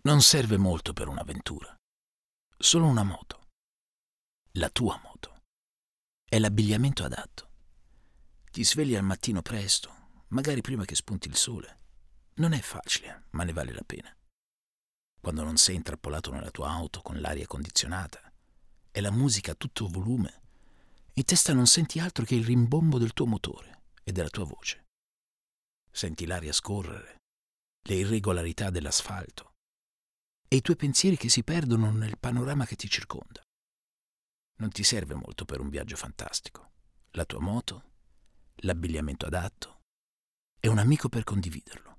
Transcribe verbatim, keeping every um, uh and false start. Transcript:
Non serve molto per un'avventura. Solo una moto. La tua moto. E l'abbigliamento adatto. Ti svegli al mattino presto, magari prima che spunti il sole. Non è facile, ma ne vale la pena. Quando non sei intrappolato nella tua auto con l'aria condizionata e la musica a tutto volume, in testa non senti altro che il rimbombo del tuo motore e della tua voce. Senti l'aria scorrere, le irregolarità dell'asfalto e i tuoi pensieri che si perdono nel panorama che ti circonda. Non ti serve molto per un viaggio fantastico. La tua moto, l'abbigliamento adatto e un amico per condividerlo.